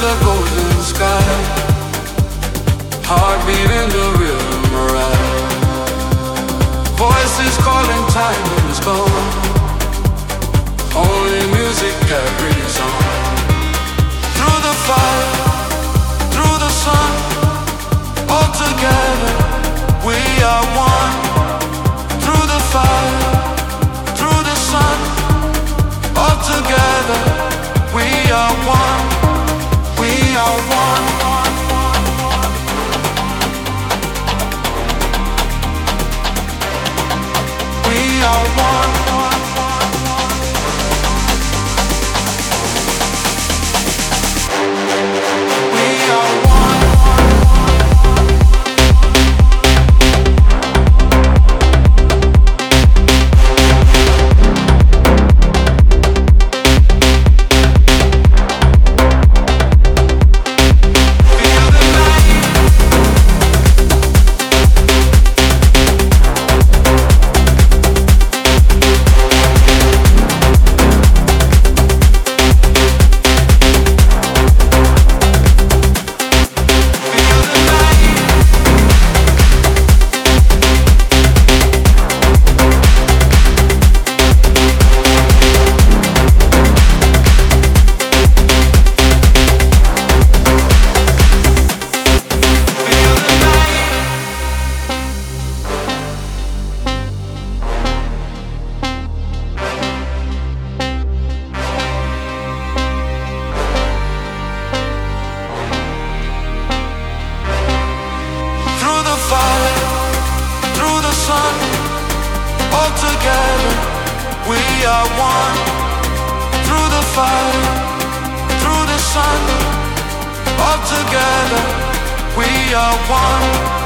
the golden sky, heartbeat in the rhythm ride. Voices calling, time is gone. Only music carries on. Through the fire, through the sun, all together we are one. Through the fire, through the sun, all together we are one. We are one. We are one. Together we are one.